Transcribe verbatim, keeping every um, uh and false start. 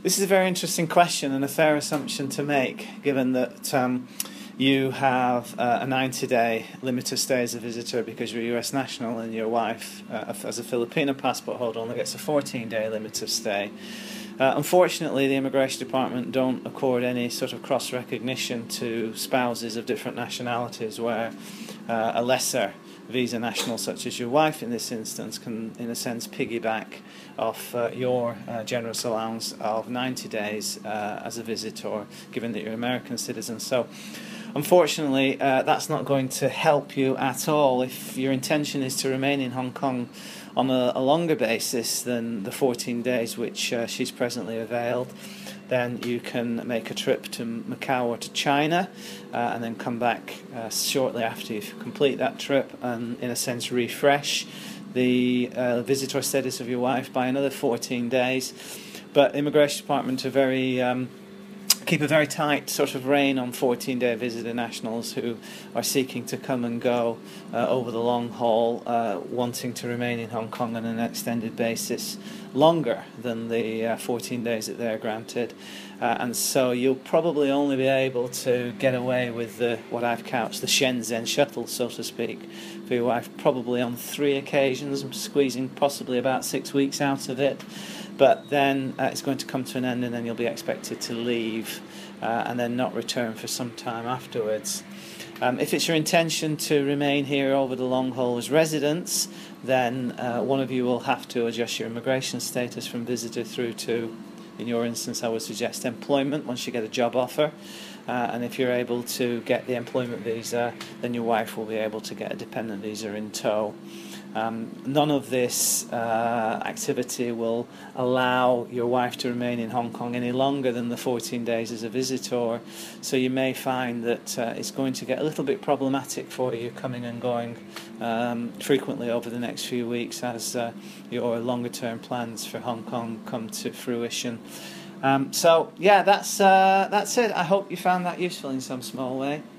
This is a very interesting question and a fair assumption to make, given that um, you have uh, a ninety-day limit of stay as a visitor because you're a U S national, and your wife, uh, as a Filipino passport holder, only gets a fourteen-day limit of stay. Uh, unfortunately, the Immigration Department don't accord any sort of cross-recognition to spouses of different nationalities, where uh, a lesser visa national, such as your wife in this instance, can in a sense piggyback off uh, your uh, generous allowance of ninety days uh, as a visitor, given that you're an American citizen. So unfortunately, uh, that's not going to help you at all. If your intention is to remain in Hong Kong on a, a longer basis than the fourteen days which uh, she's presently availed, then you can make a trip to Macau or to China uh, and then come back uh, shortly after you complete that trip and, in a sense, refresh the uh, visitor status of your wife by another fourteen days. But the Immigration Department are very... Um, keep a very tight sort of rein on fourteen-day visitor nationals who are seeking to come and go uh, over the long haul, uh, wanting to remain in Hong Kong on an extended basis longer than the uh, fourteen days that they're granted. Uh, and so you'll probably only be able to get away with the, what I've couched, the Shenzhen shuttle, so to speak, for your wife, probably on three occasions, squeezing possibly about six weeks out of it. But then uh, it's going to come to an end, and then you'll be expected to leave uh, and then not return for some time afterwards. Um, if it's your intention to remain here over the long haul as residents, then uh, one of you will have to adjust your immigration status from visitor through to, in your instance, I would suggest employment once you get a job offer. Uh, and if you're able to get the employment visa, then your wife will be able to get a dependent visa in tow. Um, none of this uh, activity will allow your wife to remain in Hong Kong any longer than the fourteen days as a visitor, so you may find that uh, it's going to get a little bit problematic for you coming and going um, frequently over the next few weeks as uh, your longer term plans for Hong Kong come to fruition. Um, so yeah, that's uh, that's it. I hope you found that useful in some small way.